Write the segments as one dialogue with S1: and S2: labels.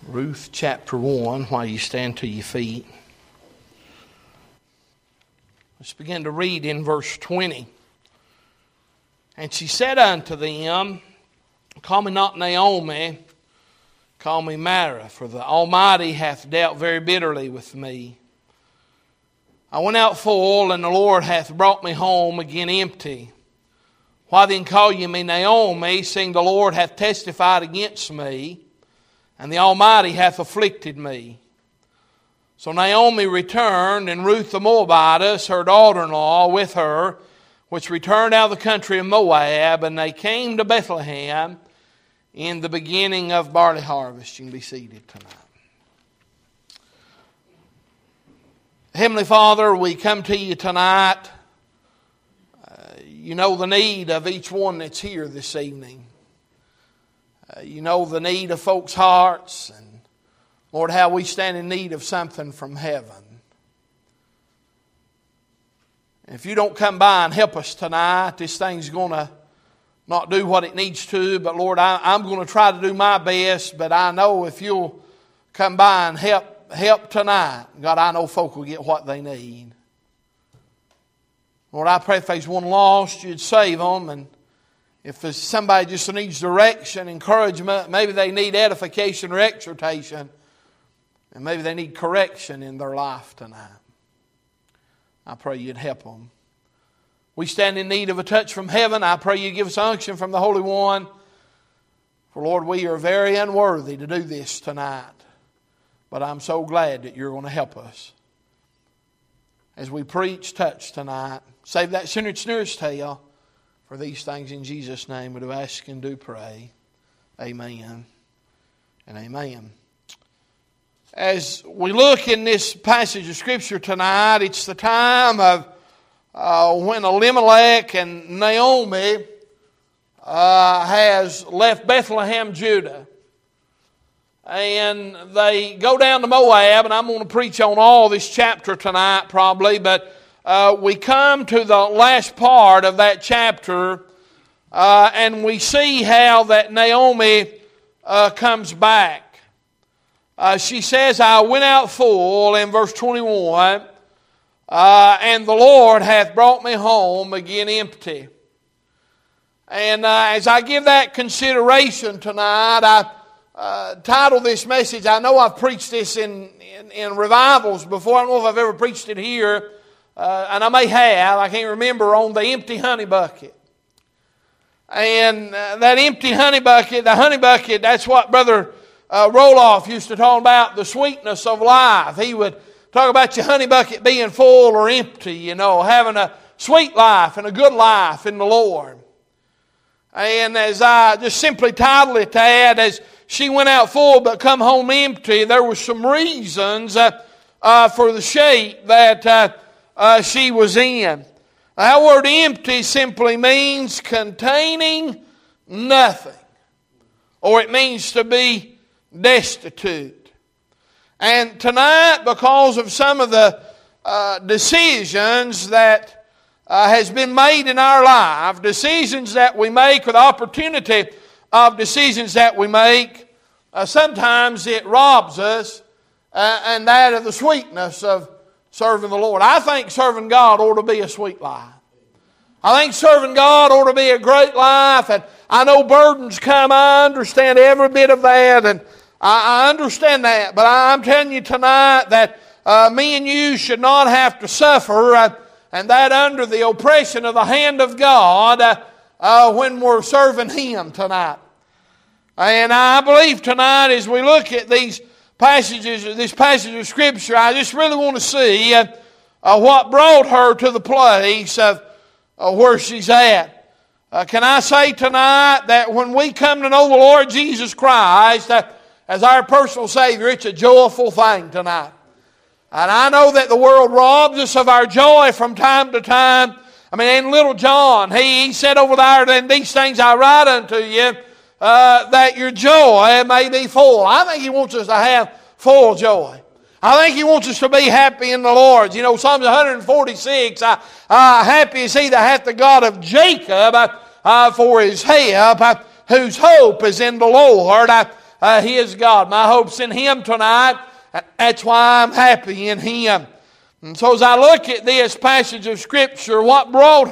S1: Ruth chapter 1, while you stand to your feet. Let's begin to read in verse 20. And she said unto them, Call me not Naomi, call me Mara, for the Almighty hath dealt very bitterly with me. I went out full, and the Lord hath brought me home again empty. Why then call ye me Naomi, seeing the Lord hath testified against me, and the Almighty hath afflicted me? So Naomi returned, and Ruth the Moabitess, her daughter-in-law, with her, which returned out of the country of Moab, and they came to Bethlehem in the beginning of barley harvest. You can be seated tonight. Heavenly Father, we come to you tonight. You know the need of each one that's here this evening. You know the need of folks' hearts, and Lord, how we stand in need of something from heaven. If you don't come by and help us tonight, this thing's going to not do what it needs to. But Lord, I'm going to try to do my best. But I know if you'll come by and help tonight, God, I know folk will get what they need. Lord, I pray if there's one lost, you'd save them. And if there's somebody just needs direction, encouragement, maybe they need edification or exhortation, and maybe they need correction in their life tonight, I pray you'd help them. We stand in need of a touch from heaven. I pray you give us unction from the Holy One. For Lord, we are very unworthy to do this tonight. But I'm so glad that you're going to help us. As we preach, touch tonight. Save that sinner that's nearest tail. For these things in Jesus' name we do ask and do pray. Amen and amen. As we look in this passage of Scripture tonight, it's the time of when Elimelech and Naomi has left Bethlehem, Judah. And they go down to Moab, and I'm going to preach on all this chapter tonight probably, but we come to the last part of that chapter, and we see how that Naomi comes back. She says, I went out full, in verse 21, and the Lord hath brought me home again empty. And as I give that consideration tonight, I titled this message, I know I've preached this in revivals before. I don't know if I've ever preached it here, and I may have. I can't remember, on the empty honey bucket. And that empty honey bucket, the honey bucket, that's what Brother Roloff used to talk about, the sweetness of life. He would talk about your honey bucket being full or empty, you know, having a sweet life and a good life in the Lord. And as I just simply titled it that, as she went out full but come home empty, there were some reasons for the shape that she was in. That word empty simply means containing nothing, or it means to be destitute. And tonight, because of some of the decisions that has been made in our life, decisions that we make, or the opportunity of decisions that we make, sometimes it robs us and that of the sweetness of serving the Lord. I think serving God ought to be a sweet life. I think serving God ought to be a great life, and I know burdens come. I understand every bit of that, and I understand that. But I'm telling you tonight that me and you should not have to suffer, and that under the oppression of the hand of God when we're serving Him tonight. And I believe tonight, as we look at these passages, this passage of Scripture, I just really want to see what brought her to the place of where she's at. Can I say tonight that when we come to know the Lord Jesus Christ as our personal Savior, it's a joyful thing tonight. And I know that the world robs us of our joy from time to time. I mean, in little John, he said over there, "And these things I write unto you, that your joy may be full." I think He wants us to have full joy. I think He wants us to be happy in the Lord. You know, Psalms 146, happy is he that hath the God of Jacob for his help, whose hope is in the Lord. He is God. My hope's in Him tonight. That's why I'm happy in Him. And so as I look at this passage of Scripture, what brought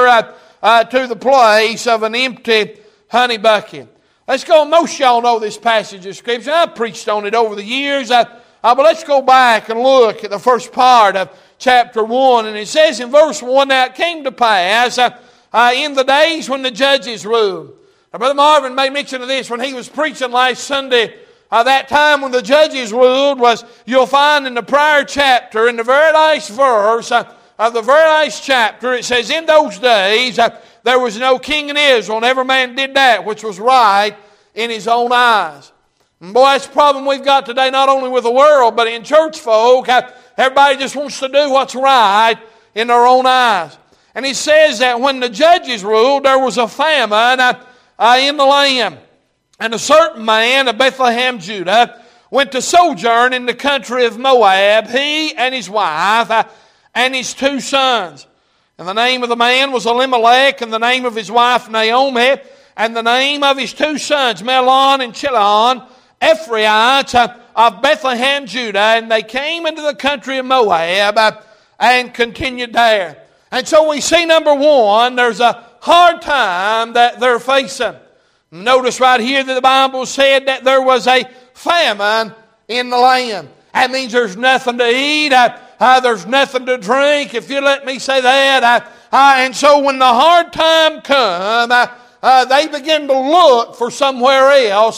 S1: her to the place of an empty honey bucket? Let's go. Most of y'all know this passage of Scripture. I've preached on it over the years. But let's go back and look at the first part of chapter 1. And it says in verse 1, "Now it came to pass in the days when the judges ruled." Now, Brother Marvin made mention of this when he was preaching last Sunday. That time when the judges ruled was, you'll find in the prior chapter, in the very last verse of the very last chapter, it says, "In those days there was no king in Israel, and every man did that which was right in his own eyes." And boy, that's the problem we've got today, not only with the world, but in church folk. Everybody just wants to do what's right in their own eyes. And he says that when the judges ruled, there was a famine in the land. And a certain man of Bethlehem, Judah, went to sojourn in the country of Moab, he and his wife and his 2 sons. And the name of the man was Elimelech, and the name of his wife Naomi, and the name of his 2 sons, Mahlon and Chilion, Ephrathites of Bethlehem, Judah. And they came into the country of Moab and continued there. And so we see, number one, there's a hard time that they're facing. Notice right here that the Bible said that there was a famine in the land. That means there's nothing to eat. There's nothing to drink, if you let me say that. And so when the hard time comes, they begin to look for somewhere else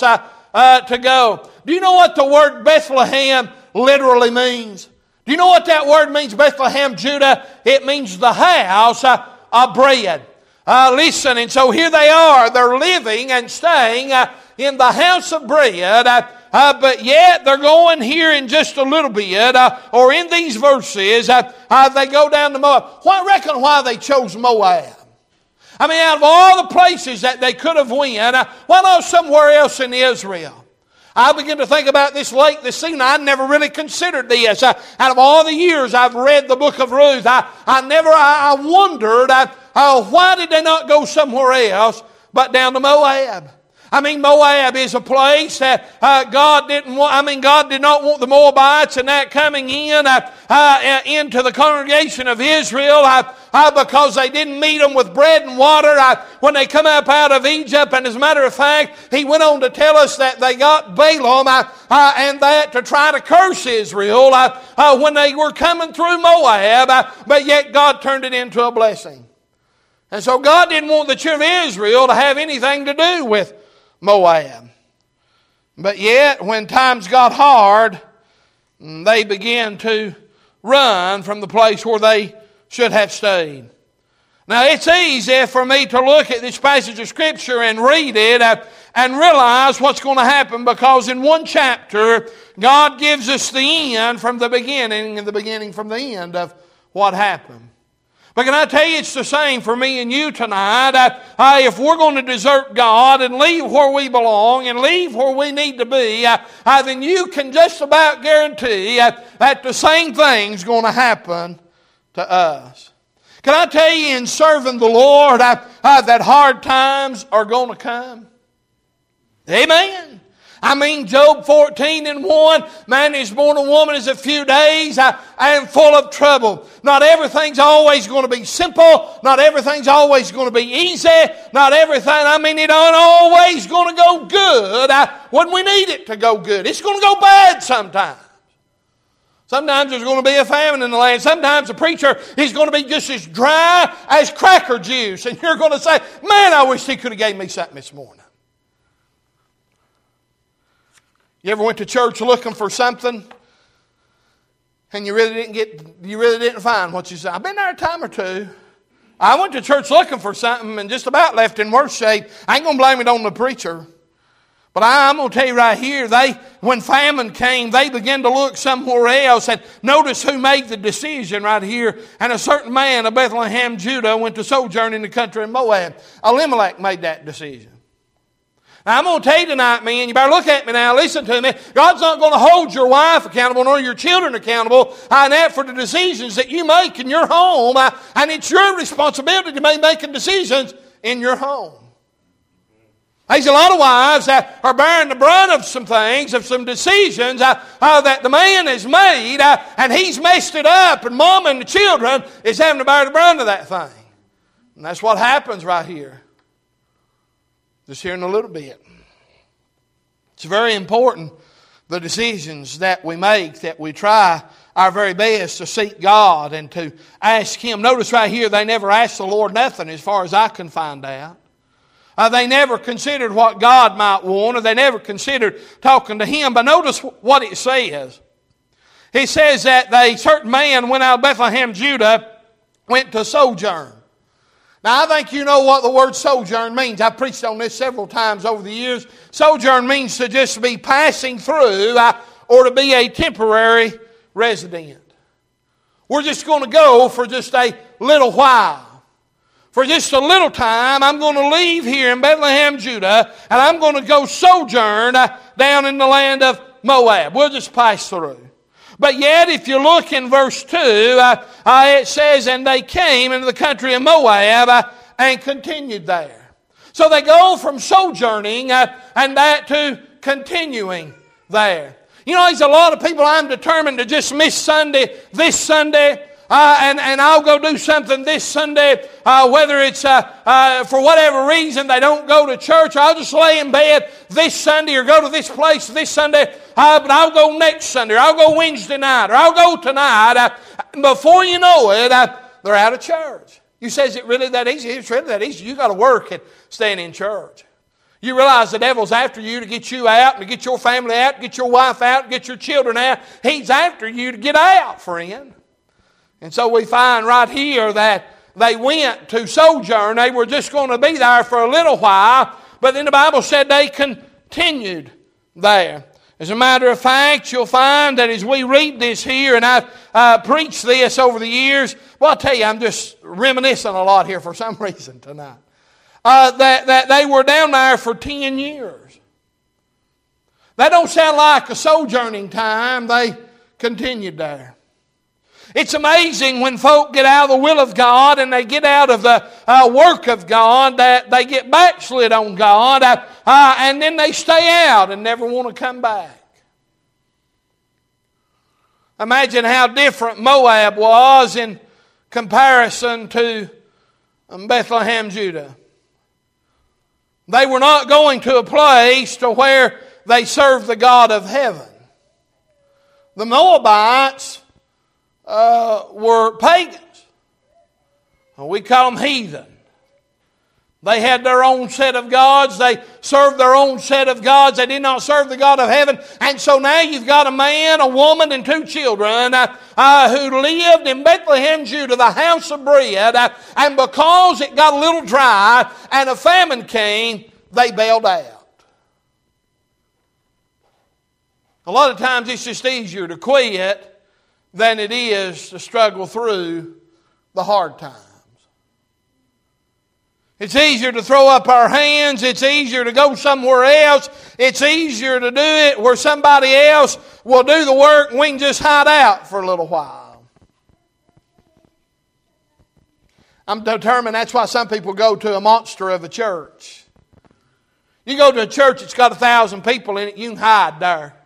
S1: to go. Do you know what the word Bethlehem literally means? Do you know what that word means, Bethlehem, Judah? It means the house of bread. Listen, and so here they are. They're living and staying in the house of bread, but yet they're going here in just a little bit, or in these verses, they go down to Moab. I reckon why they chose Moab. I mean, out of all the places that they could have went, why not somewhere else in Israel? I begin to think about this late this evening. I never really considered this. Out of all the years I've read the book of Ruth, I wondered, why did they not go somewhere else but down to Moab? I mean, Moab is a place that God did not want the Moabites and that coming into the congregation of Israel because they didn't meet them with bread and water when they come up out of Egypt. And as a matter of fact, he went on to tell us that they got Balaam and that to try to curse Israel when they were coming through Moab, but yet God turned it into a blessing. And so God didn't want the children of Israel to have anything to do with Moab. But yet, when times got hard, they began to run from the place where they should have stayed. Now, it's easy for me to look at this passage of Scripture and read it and realize what's going to happen, because in one chapter, God gives us the end from the beginning and the beginning from the end of what happened. But can I tell you, it's the same for me and you tonight. If we're going to desert God and leave where we belong and leave where we need to be, then you can just about guarantee that the same thing's going to happen to us. Can I tell you, in serving the Lord, that hard times are going to come? Amen. I mean, Job 14:1, man is born a woman is a few days and full of trouble. Not everything's always going to be simple. Not everything's always going to be easy. Not everything, it ain't always going to go good when we need it to go good. It's going to go bad sometimes. Sometimes there's going to be a famine in the land. Sometimes the preacher is going to be just as dry as cracker juice. And you're going to say, man, I wish he could have gave me something this morning. You ever went to church looking for something and you really didn't find what you said? I've been there a time or two. I went to church looking for something and just about left in worse shape. I ain't going to blame it on the preacher. But I'm going to tell you right here, when famine came, they began to look somewhere else. And notice who made the decision right here. And a certain man of Bethlehem, Judah, went to sojourn in the country of Moab. Elimelech made that decision. Now, I'm going to tell you tonight, man, you better look at me now, listen to me. God's not going to hold your wife accountable nor your children accountable for the decisions that you make in your home. And it's your responsibility to be making decisions in your home. There's a lot of wives that are bearing the brunt of some things, of some decisions that the man has made, and he's messed it up, and mom and the children is having to bear the brunt of that thing. And that's what happens right here. Just here in a little bit. It's very important, the decisions that we make, that we try our very best to seek God and to ask Him. Notice right here, they never asked the Lord nothing as far as I can find out. They never considered what God might want, or they never considered talking to Him. But notice what it says. He says that a certain man went out of Bethlehem, Judah, went to sojourn. Now, I think you know what the word sojourn means. I've preached on this several times over the years. Sojourn means to just be passing through or to be a temporary resident. We're just going to go for just a little while. For just a little time, I'm going to leave here in Bethlehem, Judah, and I'm going to go sojourn down in the land of Moab. We'll just pass through. But yet, if you look in verse 2, it says, and they came into the country of Moab and continued there. So they go from sojourning and that to continuing there. You know, there's a lot of people, I'm determined to just miss Sunday, this Sunday, and I'll go do something this Sunday, whether it's for whatever reason they don't go to church, or I'll just lay in bed this Sunday or go to this place this Sunday, but I'll go next Sunday, or I'll go Wednesday night, or I'll go tonight. Before you know it, they're out of church. You say, is it really that easy? It's really that easy. You got to work at staying in church. You realize the devil's after you to get you out, to get your family out, to get your wife out, to get your children out. He's after you to get out, friend. And so we find right here that they went to sojourn. They were just going to be there for a little while. But then the Bible said they continued there. As a matter of fact, you'll find that as we read this here, and I've preached this over the years, well, I'll tell you, I'm just reminiscing a lot here for some reason tonight. That they were down there for 10 years. That don't sound like a sojourning time. They continued there. It's amazing when folk get out of the will of God and they get out of the work of God, that they get backslid on God, and then they stay out and never want to come back. Imagine how different Moab was in comparison to Bethlehem, Judah. They were not going to a place to where they served the God of heaven. The Moabites were pagans. We call them heathen. They had their own set of gods. They served their own set of gods. They did not serve the God of heaven. And so now you've got a man, a woman, and 2 children who lived in Bethlehem, Judah, the house of bread. And because it got a little dry and a famine came, they bailed out. A lot of times it's just easier to quit than it is to struggle through the hard times. It's easier to throw up our hands. It's easier to go somewhere else. It's easier to do it where somebody else will do the work and we can just hide out for a little while. I'm determined that's why some people go to a monster of a church. You go to a church that's got 1,000 people in it, you can hide there.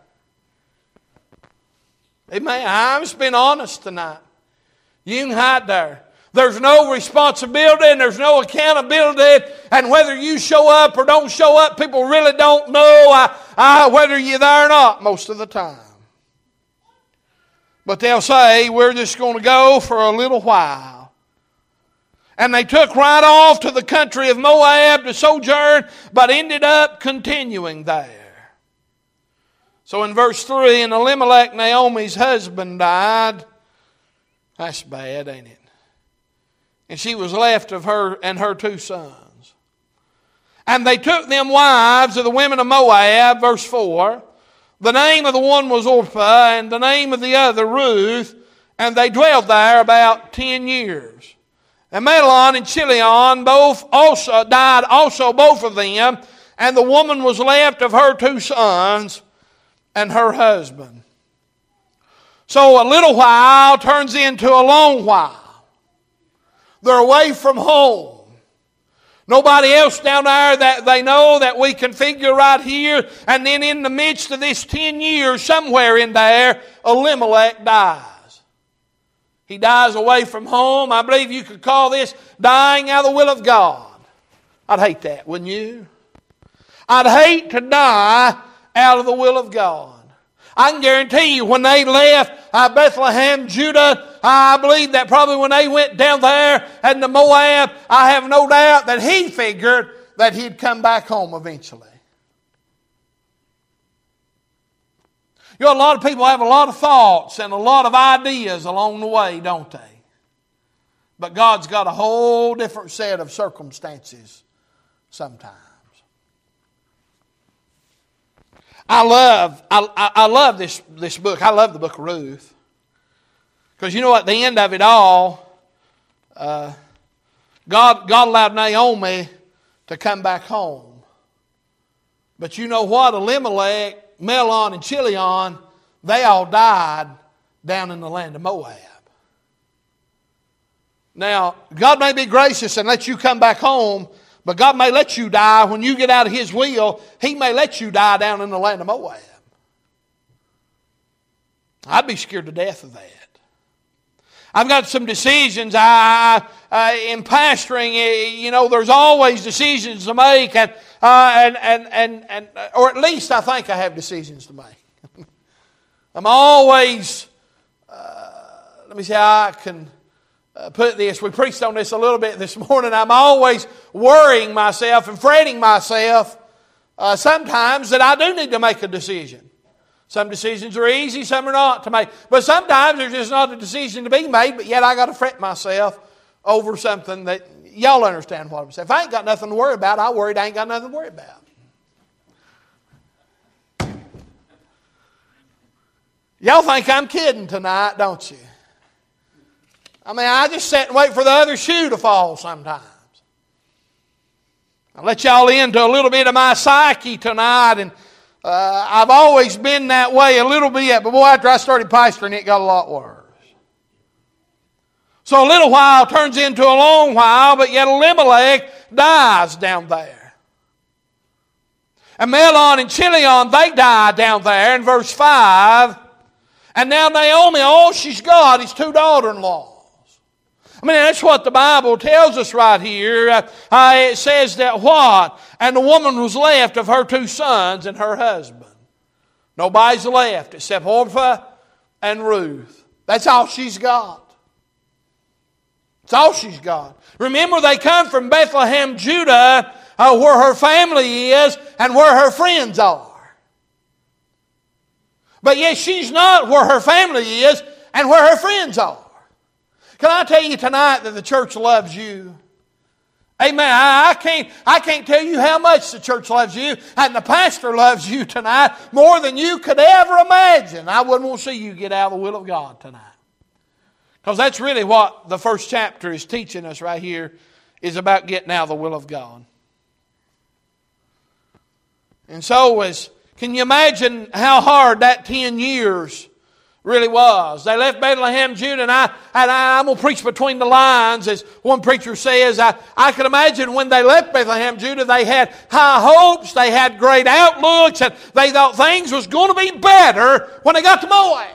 S1: Amen. I'm just being honest tonight. You can hide there. There's no responsibility and there's no accountability. And whether you show up or don't show up, people really don't know whether you're there or not most of the time. But they'll say, we're just going to go for a little while. And they took right off to the country of Moab to sojourn, but ended up continuing there. So in verse 3, and Elimelech, Naomi's husband, died. That's bad, ain't it? And she was left of her and her 2 sons. And they took them wives of the women of Moab, verse 4. The name of the one was Orpah, and the name of the other Ruth. And they dwelled there about 10 years. And Mahlon and Chilion both also died, both of them. And the woman was left of her 2 sons and her husband. So a little while turns into a long while. They're away from home. Nobody else down there that they know that we can figure right here. And then in the midst of this 10 years, somewhere in there, Elimelech dies. He dies away from home. I believe you could call this dying out of the will of God. I'd hate that, wouldn't you? I'd hate to die out of the will of God. I can guarantee you when they left Bethlehem, Judah, I believe that probably when they went down there and to Moab, I have no doubt that he figured that he'd come back home eventually. You know, a lot of people have a lot of thoughts and a lot of ideas along the way, don't they? But God's got a whole different set of circumstances sometimes. I love this book. I love the book of Ruth. Because you know, at the end of it all, God allowed Naomi to come back home. But you know what? Elimelech, Mahlon, and Chilion, they all died down in the land of Moab. Now, God may be gracious and let you come back home, but God may let you die when you get out of His will. He may let you die down in the land of Moab. I'd be scared to death of that. I've got some decisions. In pastoring, you know, there's always decisions to make, or at least I think I have decisions to make. I'm always. Let me see how I can put this. We preached on this a little bit this morning. I'm always worrying myself and fretting myself sometimes that I do need to make a decision. Some decisions are easy, some are not to make. But sometimes there's just not a decision to be made, but yet I got to fret myself over something that y'all understand what I'm saying. If I ain't got nothing to worry about, I worried I ain't got nothing to worry about. Y'all think I'm kidding tonight, don't you? I mean, I just sit and wait for the other shoe to fall sometimes. I'll let y'all into a little bit of my psyche tonight, and I've always been that way a little bit, but boy, after I started pastoring, it got a lot worse. So a little while turns into a long while, but yet Elimelech dies down there. And Mahlon and Chilion, they die down there in verse 5. And now Naomi, all she's got is 2 daughter-in-laws. I mean, that's what the Bible tells us right here. It says that what? And the woman was left of her 2 sons and her husband. Nobody's left except Orpah and Ruth. That's all she's got. That's all she's got. Remember, they come from Bethlehem, Judah, where her family is and where her friends are. But yet she's not where her family is and where her friends are. Can I tell you tonight that the church loves you? Amen. I can't tell you how much the church loves you, and the pastor loves you tonight more than you could ever imagine. I wouldn't want to see you get out of the will of God tonight. Because that's really what the first chapter is teaching us right here, is about getting out of the will of God. And so, can you imagine how hard that 10 years really was? They left Bethlehem, Judah, and I'm going to preach between the lines, as one preacher says. I can imagine when they left Bethlehem, Judah, they had high hopes, they had great outlooks, and they thought things was going to be better when they got to Moab.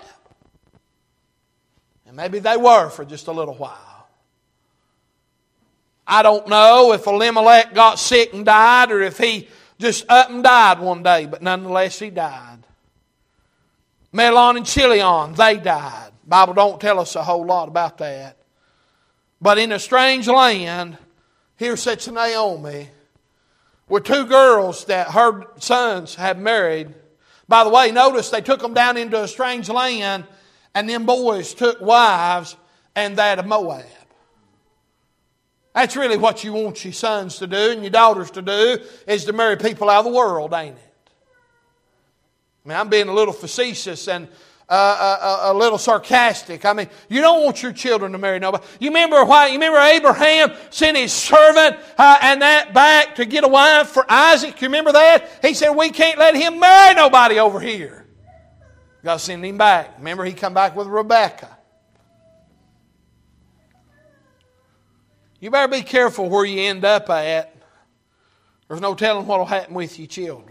S1: And maybe they were for just a little while. I don't know if Elimelech got sick and died, or if he just up and died one day, but nonetheless he died. Mahlon and Chilion, they died. The Bible don't tell us a whole lot about that. But in a strange land, here sits Naomi with 2 girls that her sons had married. By the way, notice they took them down into a strange land, and them boys took wives and that of Moab. That's really what you want your sons to do and your daughters to do, is to marry people out of the world, ain't it? I mean, I'm being a little facetious and a little sarcastic. I mean, you don't want your children to marry nobody. You remember Abraham sent his servant and that back to get a wife for Isaac? You remember that? He said, we can't let him marry nobody over here. God sent him back. Remember, he come back with Rebekah. You better be careful where you end up at. There's no telling what will happen with your children.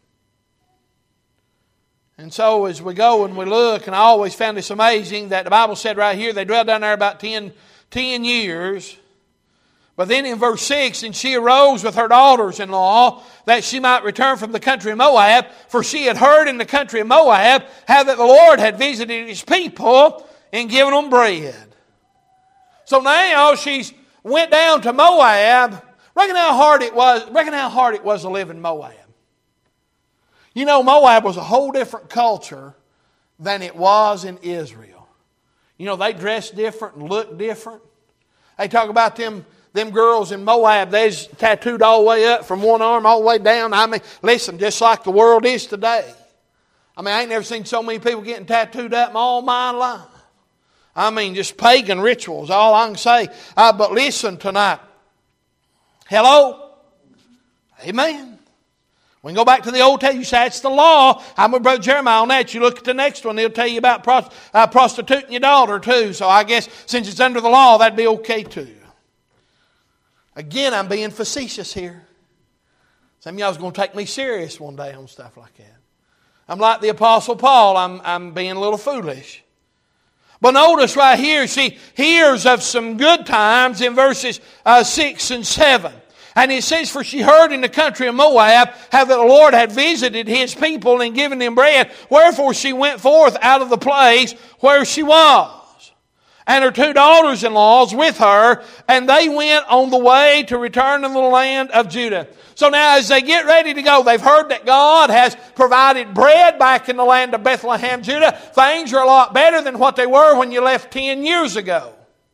S1: And so as we go and we look, and I always found this amazing that the Bible said right here, they dwelled down there about 10 years. But then in verse 6, and she arose with her daughters-in-law, that she might return from the country of Moab, for she had heard in the country of Moab how that the Lord had visited His people and given them bread. So now she's went down to Moab. Reckon how hard it was to live in Moab. You know, Moab was a whole different culture than it was in Israel. You know, they dressed different and looked different. They talk about them girls in Moab, they's tattooed all the way up from one arm all the way down. I mean, listen, just like the world is today. I mean, I ain't never seen so many people getting tattooed up in all my life. I mean, just pagan rituals, all I can say. But listen tonight. Hello? Amen. We can go back to the Old Testament. You say that's the law. I'm with Brother Jeremiah on that. You look at the next one. He'll tell you about prostituting your daughter too. So I guess since it's under the law, that'd be okay too. Again, I'm being facetious here. Some of y'all was going to take me serious one day on stuff like that. I'm like the Apostle Paul. I'm being a little foolish. But notice right here, she hears of some good times in verses 6 and 7. And it says, for she heard in the country of Moab how that the Lord had visited His people and given them bread. Wherefore she went forth out of the place where she was. And her 2 daughters-in-law with her, and they went on the way to return to the land of Judah. So now as they get ready to go, they've heard that God has provided bread back in the land of Bethlehem, Judah. Things are a lot better than what they were when you left 10 years ago.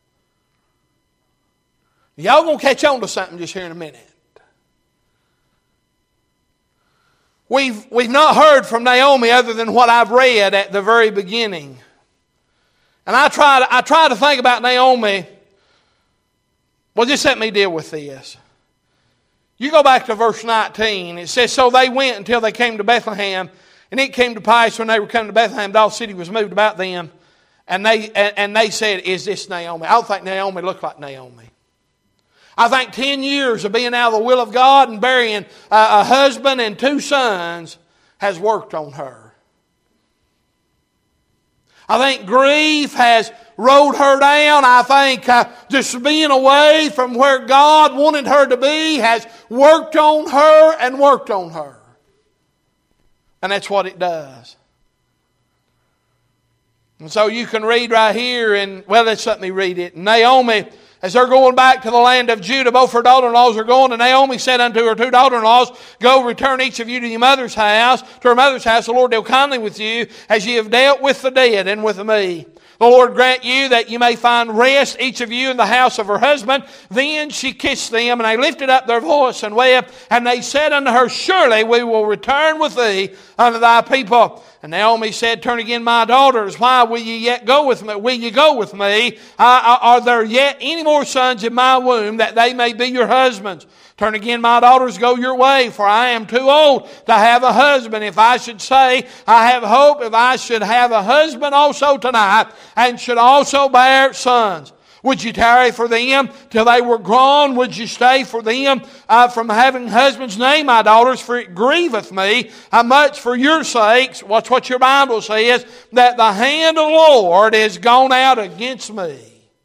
S1: Y'all going to catch on to something just here in a minute. We've not heard from Naomi other than what I've read at the very beginning. And I try to think about Naomi. Well, just let me deal with this. You go back to verse 19. It says, so they went until they came to Bethlehem. And it came to pass when they were coming to Bethlehem, the whole city was moved about them. And they said, is this Naomi? I don't think Naomi looked like Naomi. I think 10 years of being out of the will of God and burying a husband and 2 sons has worked on her. I think grief has rode her down. I think just being away from where God wanted her to be has worked on her and worked on her. And that's what it does. And so you can read right here, and well, let's let me read it. Naomi, as they're going back to the land of Judah, both her daughter-in-laws are going. And Naomi said unto her 2 daughter-in-laws, go, return each of you to your mother's house. To her mother's house, the Lord deal kindly with you, as ye have dealt with the dead and with me. The Lord grant you that you may find rest, each of you, in the house of her husband. Then she kissed them, and they lifted up their voice and wept. And they said unto her, surely we will return with thee unto thy people. And Naomi said, turn again, my daughters. Why will ye yet go with me? Will ye go with me? Are there yet any more sons in my womb, that they may be your husbands? Turn again, my daughters, go your way, for I am too old to have a husband. If I should say, I have hope, if I should have a husband also tonight, and should also bear sons. Would you tarry for them till they were grown? Would you stay for them from having husbands? Nay, my daughters, for it grieveth me much for your sakes. Watch what your Bible says, that the hand of the Lord is gone out against me.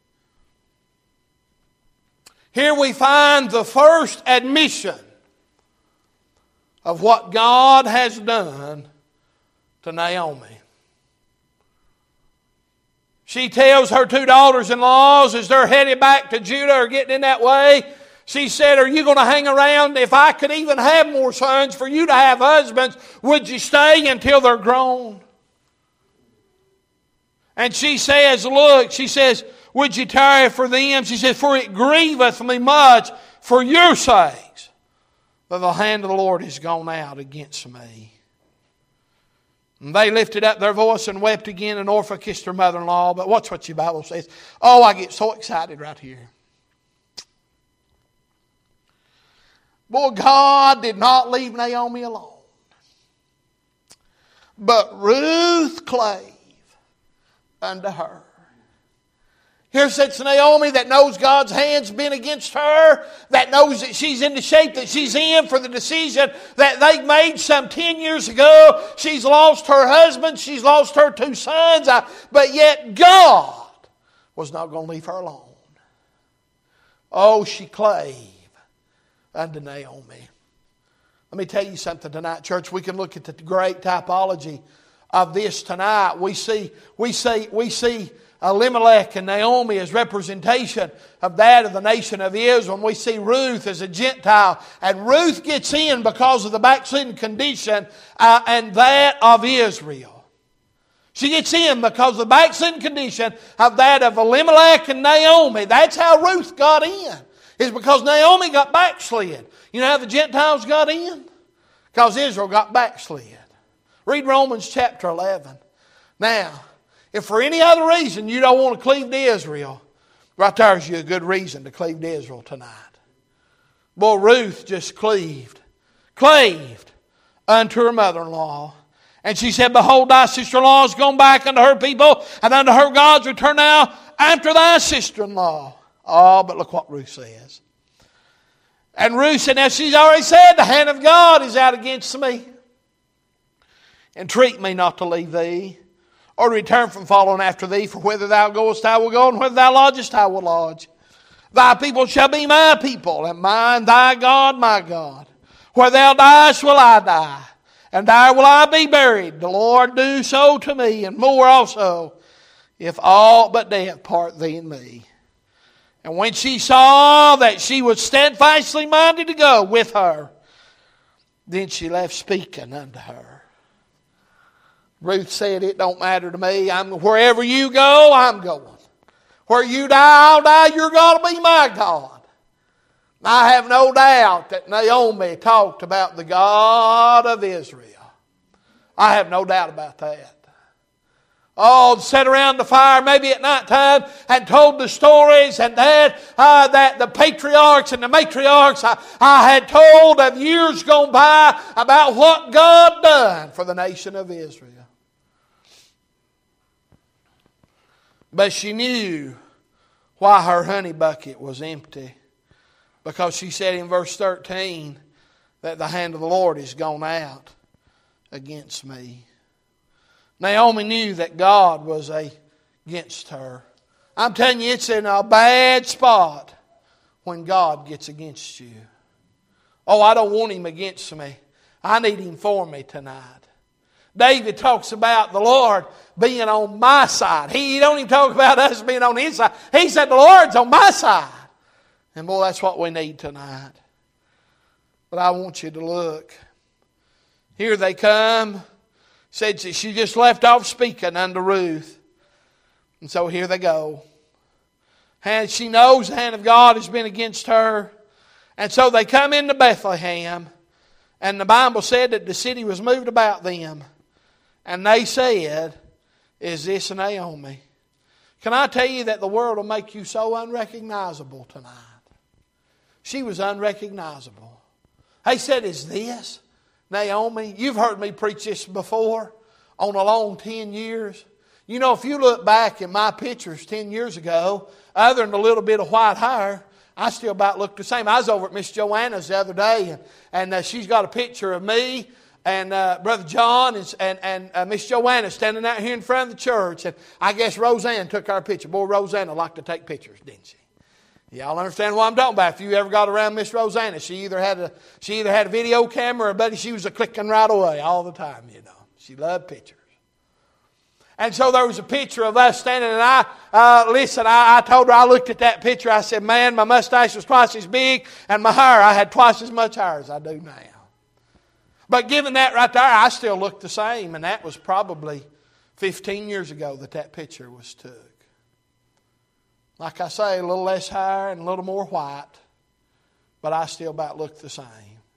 S1: Here we find the first admission of what God has done to Naomi. She tells her 2 daughters-in-laws as they're headed back to Judah or getting in that way, she said, are you going to hang around? If I could even have more sons for you to have husbands, would you stay until they're grown? And she says, look, she says, would you tarry for them? She says, for it grieveth me much for your sakes, that the hand of the Lord is gone out against me. And they lifted up their voice and wept again, and Orpah kissed her mother-in-law. But watch what your Bible says. Oh, I get so excited right here. Boy, God did not leave Naomi alone. But Ruth clave unto her. Here sits Naomi that knows God's hand's been against her, that knows that she's in the shape that she's in for the decision that they made some 10 years ago. She's lost her husband, she's lost her 2 sons, but yet God was not going to leave her alone. Oh, she clave unto Naomi. Let me tell you something tonight, church. We can look at the great typology of this tonight. We see Elimelech and Naomi as representation of that of the nation of Israel. And we see Ruth as a Gentile. And Ruth gets in because of the backslidden condition and that of Israel. She gets in because of the backslidden condition of that of Elimelech and Naomi. That's how Ruth got in. It's because Naomi got backslid. You know how the Gentiles got in? Because Israel got backslid. Read Romans chapter 11. Now, if for any other reason you don't want to cleave to Israel, right there's you a good reason to cleave to Israel tonight. Boy, Ruth just cleaved unto her mother-in-law. And she said, behold, thy sister-in-law is gone back unto her people, and unto her gods return now after thy sister-in-law. Oh, but look what Ruth says. And Ruth said, now she's already said, the hand of God is out against me. Entreat me not to leave thee, or to return from following after thee, for whither thou goest I will go, and whither thou lodgest I will lodge. Thy people shall be my people, and mine thy God my God. Where thou diest will I die, and there will I be buried. The Lord do so to me, and more also, if aught but death part thee and me. And when she saw that she was steadfastly minded to go with her, then she left speaking unto her. Ruth said, it don't matter to me. Wherever you go, I'm going. Where you die, I'll die. You're going to be my God. I have no doubt that Naomi talked about the God of Israel. I have no doubt about that. Oh, sat around the fire maybe at night time and told the stories and that the patriarchs and the matriarchs I had told of years gone by about what God done for the nation of Israel. But she knew why her honey bucket was empty. Because she said in verse 13 that the hand of the Lord is gone out against me. Naomi knew that God was against her. I'm telling you, it's in a bad spot when God gets against you. Oh, I don't want Him against me. I need Him for me tonight. David talks about the Lord being on my side. He don't even talk about us being on His side. He said the Lord's on my side. And boy, that's what we need tonight. But I want you to look. Here they come. Said she just left off speaking unto Ruth. And so here they go. And she knows the hand of God has been against her. And so they come into Bethlehem. And the Bible said that the city was moved about them. And they said, is this Naomi? Can I tell you that the world will make you so unrecognizable tonight? She was unrecognizable. They said, is this Naomi? You've heard me preach this before on a long 10 years. You know, if you look back at my pictures 10 years ago, other than a little bit of white hair, I still about look the same. I was over at Miss Joanna's the other day, and she's got a picture of me and Brother John and Miss Joanna standing out here in front of the church. And I guess Roseanne took our picture. Boy, Roseanne liked to take pictures, didn't she? Y'all understand what I'm talking about. If you ever got around Miss Rosanna, she either had a video camera or buddy, she was a clicking right away all the time, you know. She loved pictures. And so there was a picture of us standing, and I told her, I looked at that picture, I said, man, my mustache was twice as big, and my hair, I had twice as much hair as I do now. But given that right there, I still look the same, and that was probably 15 years ago that picture was took. Like I say, a little less hair and a little more white, but I still about look the same.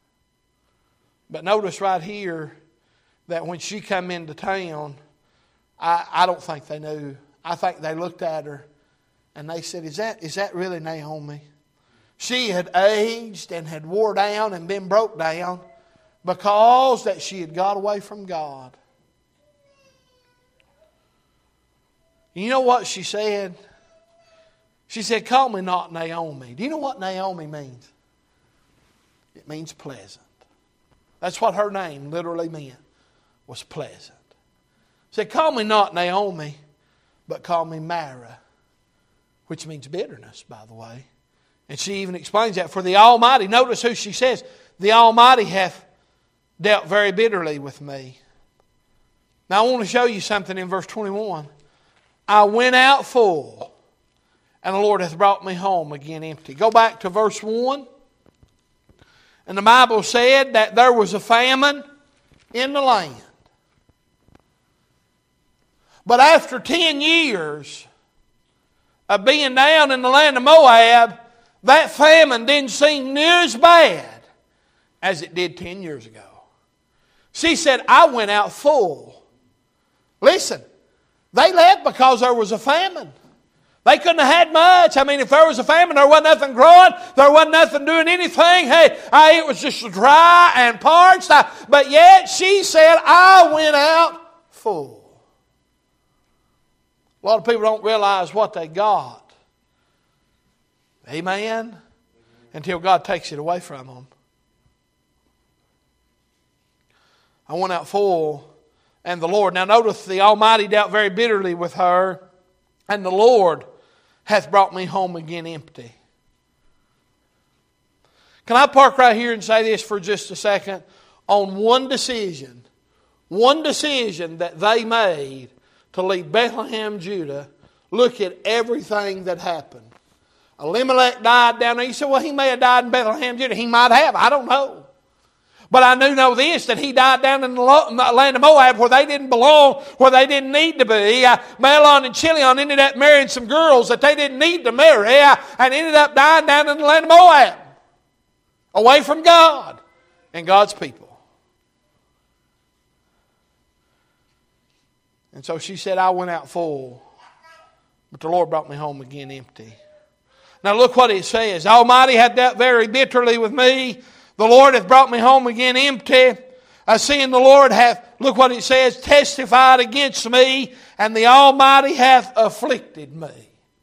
S1: But notice right here that when she come into town, I don't think they knew. I think they looked at her and they said, is that really Naomi? She had aged and had wore down and been broke down because that she had got away from God. You know what she said? She said, call me not Naomi. Do you know what Naomi means? It means pleasant. That's what her name literally meant, was pleasant. She said, call me not Naomi, but call me Mara, which means bitterness, by the way. And she even explains that. For the Almighty, notice who she says, the Almighty hath dealt very bitterly with me. Now I want to show you something in verse 21. I went out full, and the Lord hath brought me home again empty. Go back to verse 1. And the Bible said that there was a famine in the land. But after 10 years of being down in the land of Moab, that famine didn't seem near as bad as it did 10 years ago. She said, I went out full. Listen, they left because there was a famine. They couldn't have had much. I mean, if there was a famine, there wasn't nothing growing. There wasn't nothing doing anything. Hey, it was just dry and parched. But yet she said, I went out full. A lot of people don't realize what they got. Amen? Until God takes it away from them. I went out full, and the Lord. Now notice the Almighty dealt very bitterly with her, and the Lord hath brought me home again empty. Can I park right here and say this for just a second? On one decision that they made to leave Bethlehem, Judah, look at everything that happened. Elimelech died down there. You say, well, he may have died in Bethlehem, Judah. He might have. I don't know. But I do know this, that he died down in the land of Moab where they didn't belong, where they didn't need to be. Mahlon and Chilion ended up marrying some girls that they didn't need to marry and ended up dying down in the land of Moab. Away from God and God's people. And so she said, I went out full, but the Lord brought me home again empty. Now look what it says. Almighty hath dealt very bitterly with me. The Lord hath brought me home again empty. Seeing the Lord hath, look what it says, testified against me, and the Almighty hath afflicted me.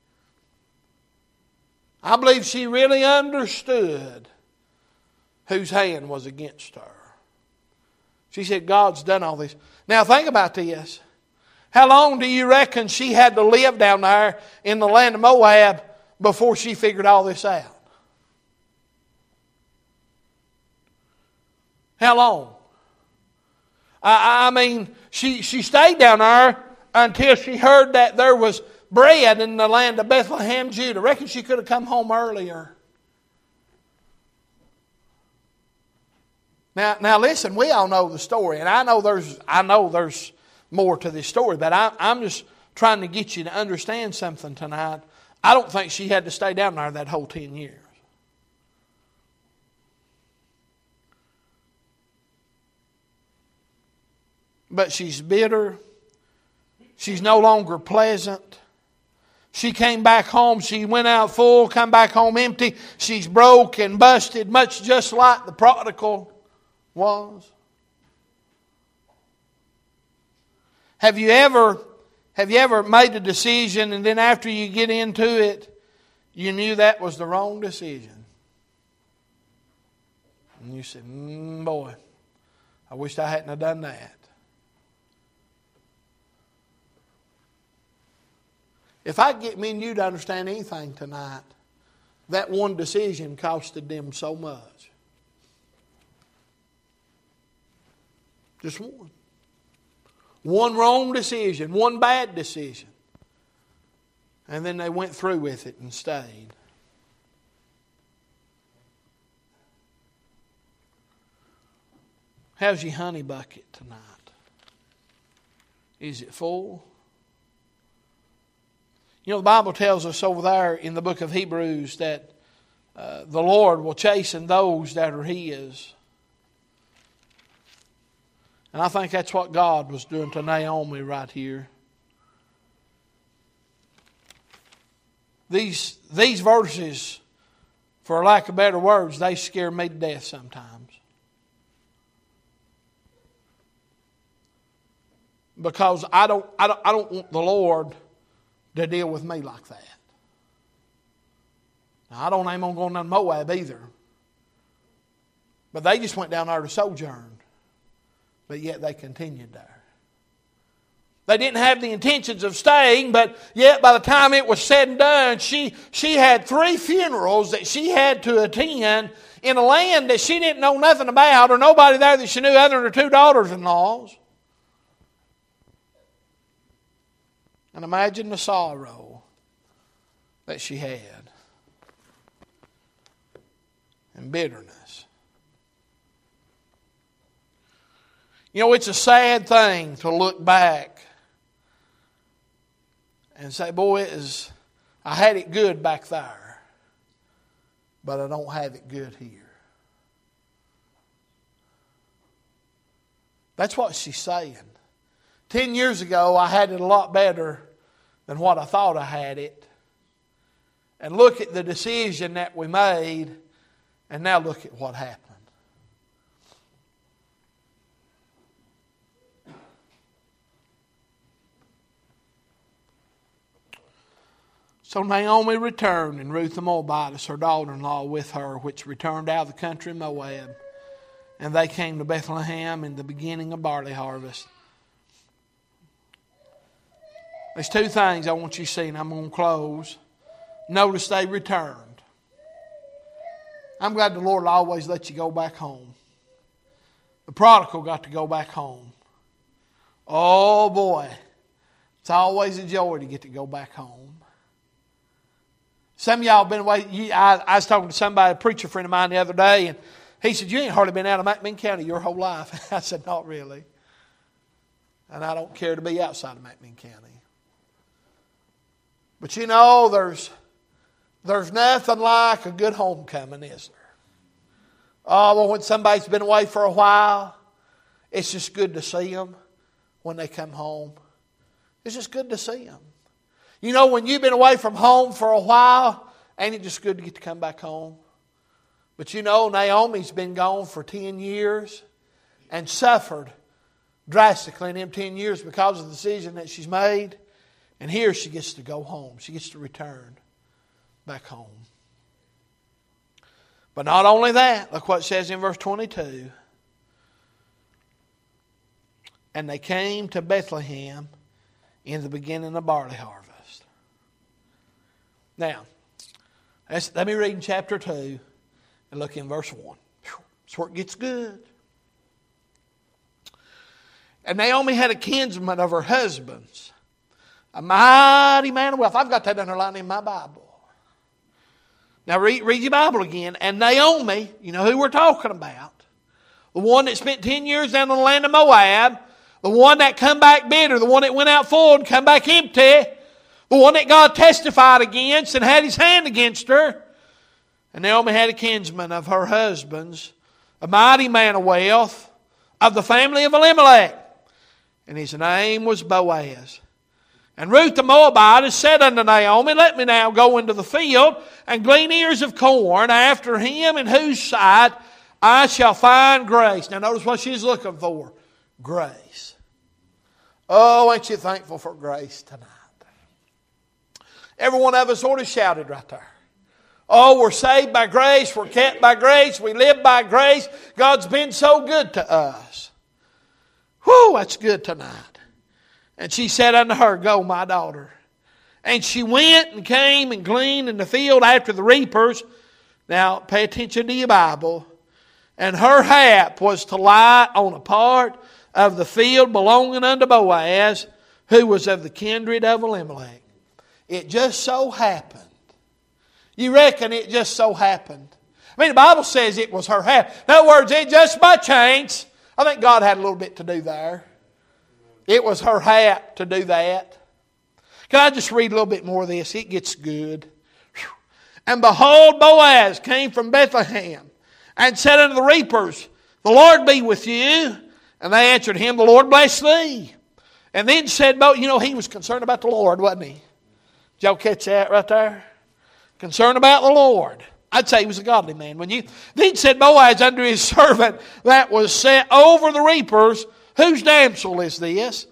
S1: I believe she really understood whose hand was against her. She said, God's done all this. Now think about this. How long do you reckon she had to live down there in the land of Moab before she figured all this out? How long? I mean, she stayed down there until she heard that there was bread in the land of Bethlehem, Judah. I reckon she could have come home earlier. Now listen, we all know the story, and I know there's more to this story, but I'm just trying to get you to understand something tonight. I don't think she had to stay down there that whole 10 years. But she's bitter. She's no longer pleasant. She came back home. She went out full, come back home empty. She's broke and busted, much just like the prodigal was. Have you ever made a decision and then after you get into it, you knew that was the wrong decision? And you said, boy, I wished I hadn't have done that. If I get me and you to understand anything tonight, that one decision costed them so much. Just one. One wrong decision, one bad decision. And then they went through with it and stayed. How's your honey bucket tonight? Is it full? You know, the Bible tells us over there in the book of Hebrews that the Lord will chasten those that are His. And I think that's what God was doing to Naomi right here. These verses, for lack of better words, they scare me to death sometimes. Because I don't want the Lord to deal with me like that. Now, I don't aim on going down to Moab either. But they just went down there to sojourn. But yet they continued there. They didn't have the intentions of staying, but yet by the time it was said and done, she had 3 funerals that she had to attend in a land that she didn't know nothing about, or nobody there that she knew other than her 2 daughters-in-laws. And imagine the sorrow that she had. And bitterness. You know, it's a sad thing to look back and say, boy, I had it good back there, but I don't have it good here. That's what she's saying. 10 years ago, I had it a lot better than what I thought I had it. And look at the decision that we made, and now look at what happened. So Naomi returned, and Ruth the Moabitess, her daughter-in-law, with her, which returned out of the country of Moab. And they came to Bethlehem in the beginning of barley harvest. There's 2 things I want you to see, and I'm going to close. Notice they returned. I'm glad the Lord always lets you go back home. The prodigal got to go back home. Oh boy, it's always a joy to get to go back home. Some of y'all have been away. I was talking to somebody, a preacher friend of mine the other day, and he said, you ain't hardly been out of McMinn County your whole life. I said, not really. And I don't care to be outside of McMinn County. But you know, there's nothing like a good homecoming, is there? Oh, well, when somebody's been away for a while, it's just good to see them when they come home. It's just good to see them. You know, when you've been away from home for a while, ain't it just good to get to come back home? But you know, Naomi's been gone for 10 years and suffered drastically in them 10 years because of the decision that she's made. And here she gets to go home. She gets to return back home. But not only that, look what it says in verse 22. And they came to Bethlehem in the beginning of barley harvest. Now, let me read in chapter 2 and look in verse 1. That's where it gets good. And Naomi had a kinsman of her husband's, a mighty man of wealth. I've got that underlined in my Bible. Now read your Bible again. And Naomi, you know who we're talking about. The one that spent 10 years down in the land of Moab. The one that come back bitter. The one that went out full and come back empty. The one that God testified against and had His hand against her. And Naomi had a kinsman of her husband's, a mighty man of wealth, of the family of Elimelech. And his name was Boaz. And Ruth the Moabitess said unto Naomi, let me now go into the field and glean ears of corn after him in whose sight I shall find grace. Now notice what she's looking for. Grace. Oh, ain't you thankful for grace tonight? Every one of us sort of shouted right there. Oh, we're saved by grace. We're kept by grace. We live by grace. God's been so good to us. Whew, that's good tonight. And she said unto her, go, my daughter. And she went and came and gleaned in the field after the reapers. Now, pay attention to your Bible. And her hap was to lie on a part of the field belonging unto Boaz, who was of the kindred of Elimelech. It just so happened. You reckon it just so happened? I mean, the Bible says it was her hap. In other words, it just by chance. I think God had a little bit to do there. It was her hap to do that. Can I just read a little bit more of this? It gets good. And behold, Boaz came from Bethlehem and said unto the reapers, the Lord be with you. And they answered him, the Lord bless thee. And then said Boaz, you know, he was concerned about the Lord, wasn't he? Did y'all catch that right there? Concerned about the Lord. I'd say he was a godly man, wouldn't you? Then said Boaz unto his servant that was set over the reapers, whose damsel is this?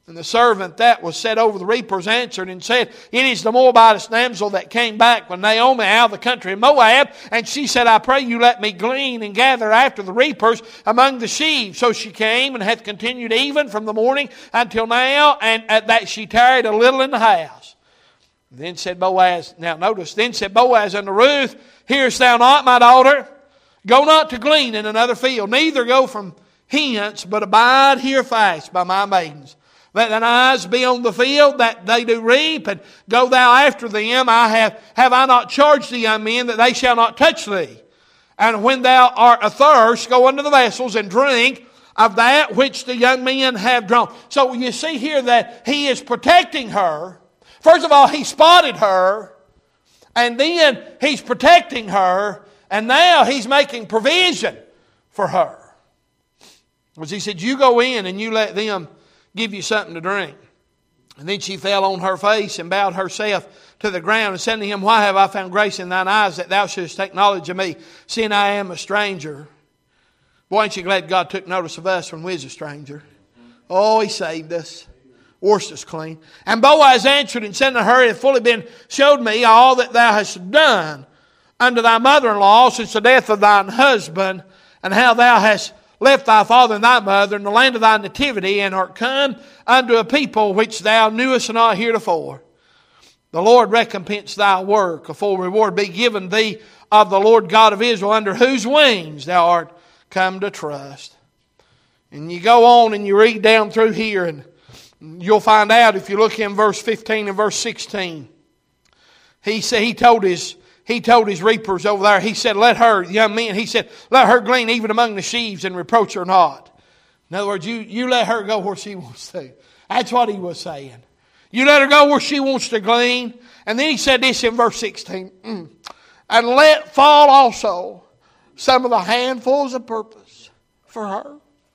S1: And the servant that was set over the reapers answered and said, It is the Moabitess damsel that came back with Naomi out of the country of Moab. And she said, I pray you let me glean and gather after the reapers among the sheaves. So she came and hath continued even from the morning until now, and at that she tarried a little in the house. Then said Boaz, now notice, then said Boaz unto Ruth, Hearest thou not, my daughter? Go not to glean in another field, neither go from hence, but abide here fast by my maidens. Let thine eyes be on the field that they do reap, and go thou after them. Have I not charged the young men that they shall not touch thee? And when thou art athirst, go unto the vessels and drink of that which the young men have drawn. So you see here that he is protecting her. First of all, he spotted her, and then he's protecting her, and now he's making provision for her. Because he said, you go in and you let them give you something to drink. And then she fell on her face and bowed herself to the ground and said to him, Why have I found grace in thine eyes that thou shouldest take knowledge of me, seeing I am a stranger? Boy, ain't you glad God took notice of us when we was a stranger? Oh, He saved us. Washed us clean. And Boaz answered and said to her, It hath fully been showed me all that thou hast done unto thy mother-in-law since the death of thine husband, and how thou hast left thy father and thy mother in the land of thy nativity, and art come unto a people which thou knewest not heretofore. The Lord recompense thy work, a full reward be given thee of the Lord God of Israel, under whose wings thou art come to trust. And you go on and you read down through here, and you'll find out if you look in verse 15 and verse 16. He said he told his reapers over there, he said, let her, young men, he said, let her glean even among the sheaves and reproach her not. In other words, you let her go where she wants to. That's what he was saying. You let her go where she wants to glean. And then he said this in verse 16. And let fall also some of the handfuls of purpose for her.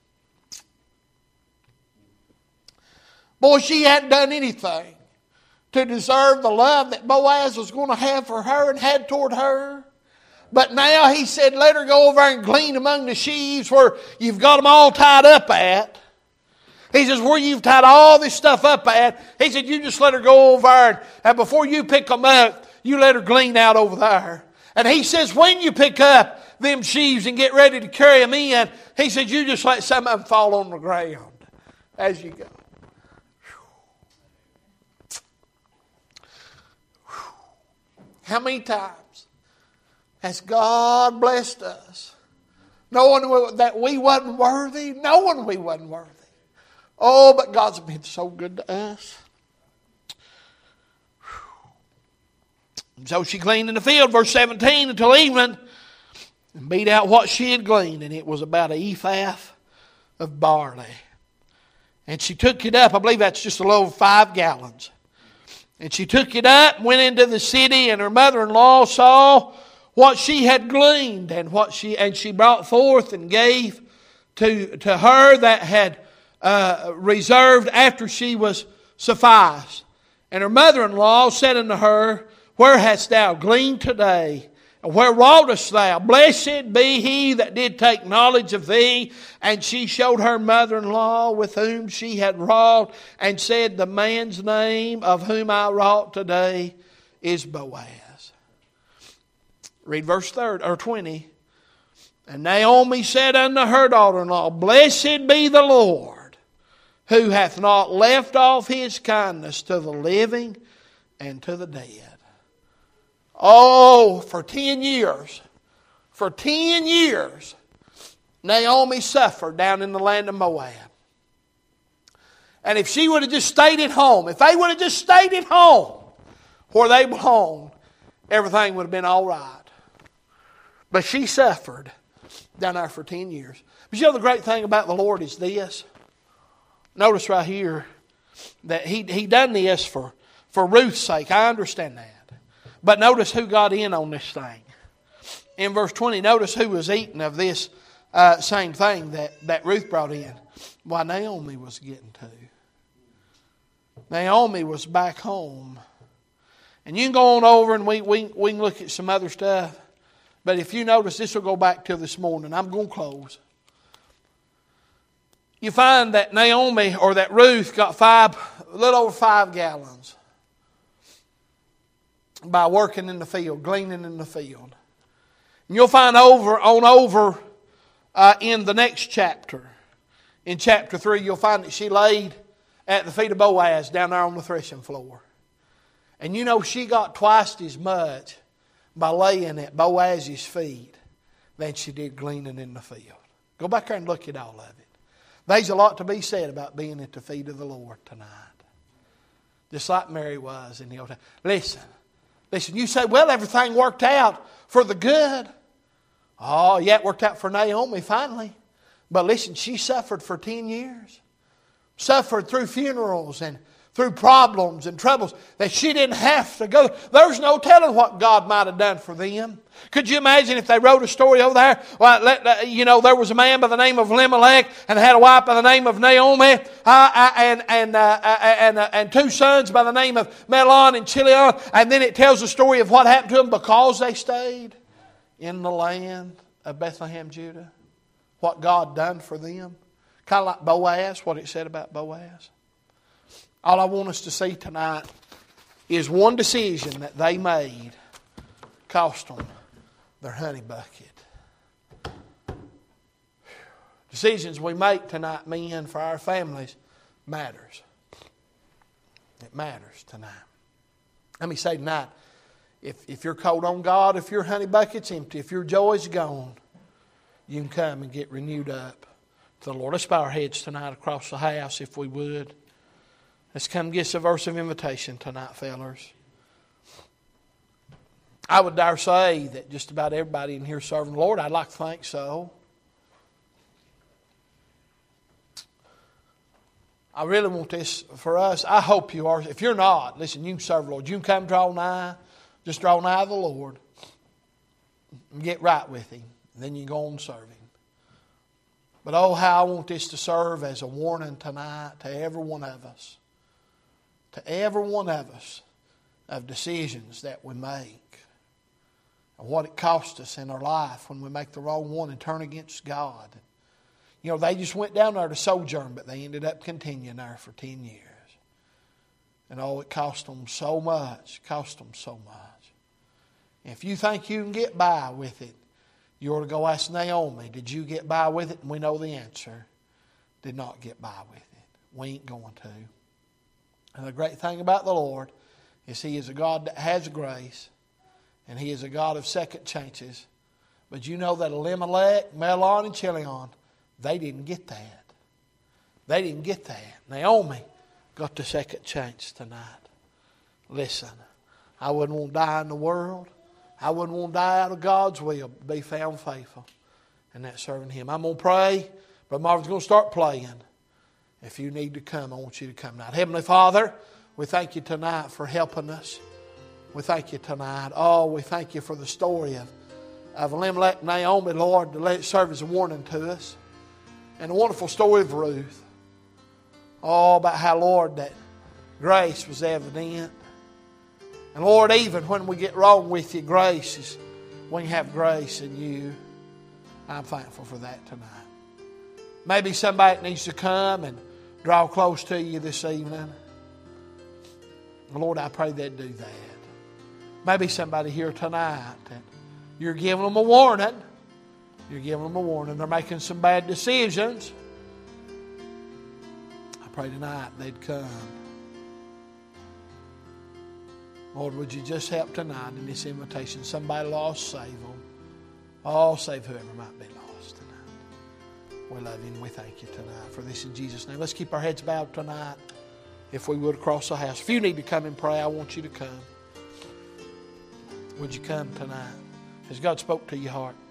S1: Boy, she hadn't done anything to deserve the love that Boaz was going to have for her and had toward her. But now he said, let her go over and glean among the sheaves where you've got them all tied up at. He says, where you've tied all this stuff up at, he said, you just let her go over and before you pick them up, you let her glean out over there. And he says, when you pick up them sheaves and get ready to carry them in, he said, you just let some of them fall on the ground as you go. How many times has God blessed us knowing that we wasn't worthy, knowing we wasn't worthy? Oh, but God's been so good to us. So she gleaned in the field, verse 17, until evening, and beat out what she had gleaned, and it was about an ephah of barley. And she took it up, I believe that's just a little over 5 gallons. And she took it up, went into the city, and her mother-in-law saw what she had gleaned, and she brought forth and gave to her that had reserved after she was sufficed. And her mother-in-law said unto her, Where hast thou gleaned today? And where wrougest thou? Blessed be he that did take knowledge of thee. And she showed her mother-in-law with whom she had wrought, and said, The man's name of whom I wrought today is Boaz. Read verse 20. And Naomi said unto her daughter-in-law, Blessed be the Lord, who hath not left off his kindness to the living and to the dead. Oh, for 10 years, Naomi suffered down in the land of Moab. And if she would have just stayed at home, if they would have just stayed at home where they belonged, everything would have been all right. But she suffered down there for 10 years. But you know the great thing about the Lord is this. Notice right here that He done this for Ruth's sake. I understand that. But notice who got in on this thing. In verse 20, notice who was eating of this same thing that Ruth brought in. Why, Naomi was getting to. Naomi was back home. And you can go on over and we can look at some other stuff. But if you notice, this will go back to this morning. I'm going to close. you find that Naomi or that Ruth got a little over 5 gallons by working in the field, gleaning in the field. And you'll find over in the next chapter, in chapter 3, you'll find that she laid at the feet of Boaz down there on the threshing floor. And you know she got twice as much by laying at Boaz's feet than she did gleaning in the field. Go back there and look at all of it. There's a lot to be said about being at the feet of the Lord tonight. Just like Mary was in the old time. Listen, you say, well, everything worked out for the good. Oh, yeah, it worked out for Naomi finally. But listen, she suffered for 10 years. Suffered through funerals and through problems and troubles that she didn't have to go. There's no telling what God might have done for them. Could you imagine if they wrote a story over there? Well, there was a man by the name of Elimelech and had a wife by the name of Naomi and 2 sons by the name of Mahlon and Chilion. And then it tells the story of what happened to them because they stayed in the land of Bethlehem, Judah. What God done for them. Kind of like Boaz, what it said about Boaz. All I want us to see tonight is one decision that they made cost them their honey bucket. Decisions we make tonight, men, for our families, matters. It matters tonight. Let me say tonight, if you're cold on God, if your honey bucket's empty, if your joy's gone, you can come and get renewed up to the Lord. Let's bow our heads tonight across the house if we would. Let's come get us a verse of invitation tonight, fellers. I would dare say that just about everybody in here serving the Lord, I'd like to think so. I really want this for us. I hope you are. If you're not, listen, you can serve the Lord. You can come draw nigh. Just draw nigh to the Lord. And get right with Him. Then you go on and serve Him. But oh, how I want this to serve as a warning tonight to every one of us. To every one of us of decisions that we make. And what it costs us in our life when we make the wrong one and turn against God. You know, they just went down there to sojourn, but they ended up continuing there for 10 years. And oh, it cost them so much. Cost them so much. If you think you can get by with it, you ought to go ask Naomi, did you get by with it? And we know the answer. Did not get by with it. We ain't going to. And the great thing about the Lord is He is a God that has grace. And He is a God of second chances. But you know that Elimelech, Mahlon, and Chilion, they didn't get that. They didn't get that. Naomi got the second chance tonight. Listen, I wouldn't want to die in the world. I wouldn't want to die out of God's will, but be found faithful and that serving Him. I'm going to pray. Brother Marvin's going to start playing. If you need to come, I want you to come tonight. Heavenly Father, we thank You tonight for helping us. We thank You tonight. Oh, we thank You for the story of Elimelech and Naomi, Lord, to let it serve as a warning to us. And the wonderful story of Ruth. Oh, about how, Lord, that grace was evident. And Lord, even when we get wrong with You, grace is, when You have grace in You. I'm thankful for that tonight. Maybe somebody needs to come and draw close to You this evening. Lord, I pray they'd do that. Maybe somebody here tonight that You're giving them a warning. You're giving them a warning. They're making some bad decisions. I pray tonight they'd come. Lord, would You just help tonight in this invitation? Somebody lost, save them. Oh, save whoever might be lost tonight. We love You and we thank You tonight for this in Jesus' name. Let's keep our heads bowed tonight, if we would, across the house. If you need to come and pray, I want you to come. Would you come tonight? Has God spoke to your heart?